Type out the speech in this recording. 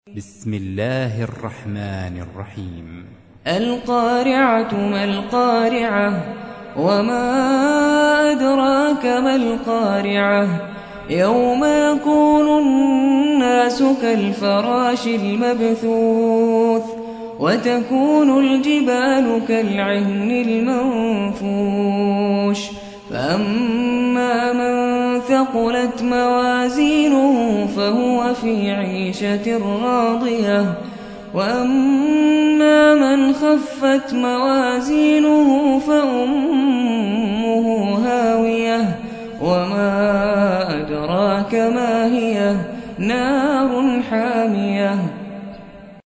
بسم الله الرحمن الرحيم. القارعة ما القارعة وما أدراك ما القارعة يوم يكون الناس كالفراش المبثوث وتكون الجبال كالعهن المنفوش فأما من ثقلت موازينه فهو في عيشة راضية وأما من خفت موازينه فأمه هاوية وما أدراك ما هي نار حامية